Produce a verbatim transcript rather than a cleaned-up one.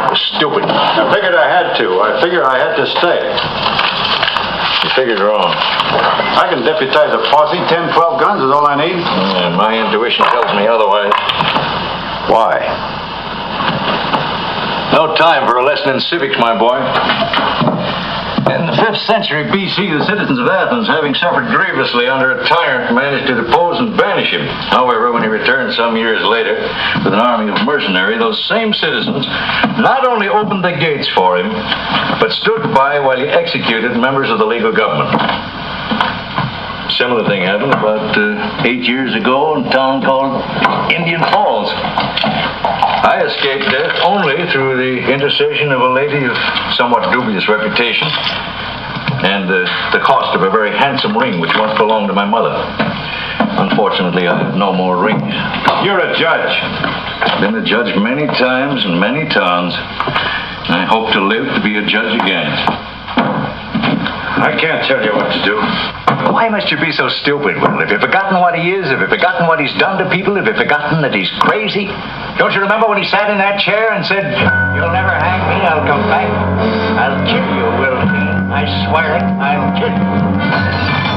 Stupid. I figured I had to. I figured I had to stay. You figured wrong. I can deputize a posse. Ten, twelve guns is all I need. Yeah, my intuition tells me otherwise. Why? No time for a lesson in civics, my boy. In the fifth century B C, the citizens of Athens, having suffered grievously under a tyrant, managed to depose and banish him. However, when he returned some years later with an army of mercenaries, those same citizens not only opened the gates for him, but stood by while he executed members of the legal government. Similar thing happened about uh, eight years ago in a town called Indian Falls. I escaped death only through the intercession of a lady of somewhat dubious reputation and uh, the cost of a very handsome ring which once belonged to my mother. Unfortunately, I have no more rings. You're a judge. I've been a judge many times in many towns, and I hope to live to be a judge again. I can't tell you what to do. Why must you be so stupid, Will? Have you forgotten what he is? Have you forgotten what he's done to people? Have you forgotten that he's crazy? Don't you remember when he sat in that chair and said, "You'll never hang me, I'll come back. I'll kill you, Will Keene. I swear it, I'll kill you."